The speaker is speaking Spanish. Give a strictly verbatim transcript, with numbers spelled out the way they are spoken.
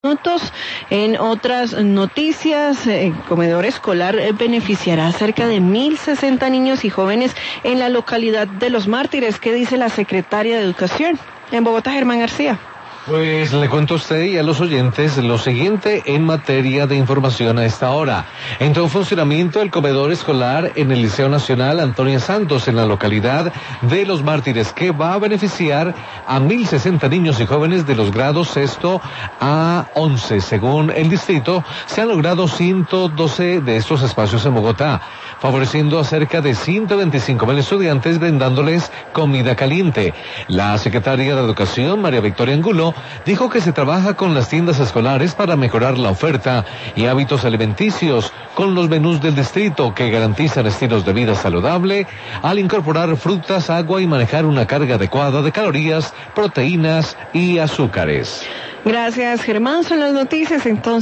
minutos. En otras noticias, el comedor escolar beneficiará a cerca de mil sesenta niños y jóvenes en la localidad de Los Mártires. ¿Qué dice la secretaria de Educación en Bogotá, Germán García? Pues le cuento a usted y a los oyentes lo siguiente en materia de información a esta hora. Entró en funcionamiento el comedor escolar en el Liceo Nacional Antonia Santos en la localidad de Los Mártires, que va a beneficiar a mil sesenta niños y jóvenes de los grados sexto a once. Según el distrito, se han logrado ciento doce de estos espacios en Bogotá, favoreciendo a cerca de ciento veinticinco mil estudiantes, brindándoles comida caliente. La secretaria de Educación, María Victoria Angulo, dijo que se trabaja con las tiendas escolares para mejorar la oferta y hábitos alimenticios con los menús del distrito que garantizan estilos de vida saludable al incorporar frutas, agua y manejar una carga adecuada de calorías, proteínas y azúcares. Gracias, Germán. Son las noticias entonces.